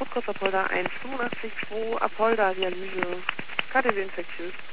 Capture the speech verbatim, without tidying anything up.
Rotkreuz Apolda eins fünfundachtzig zwei, Apolda Dialyse, K T W infektiös.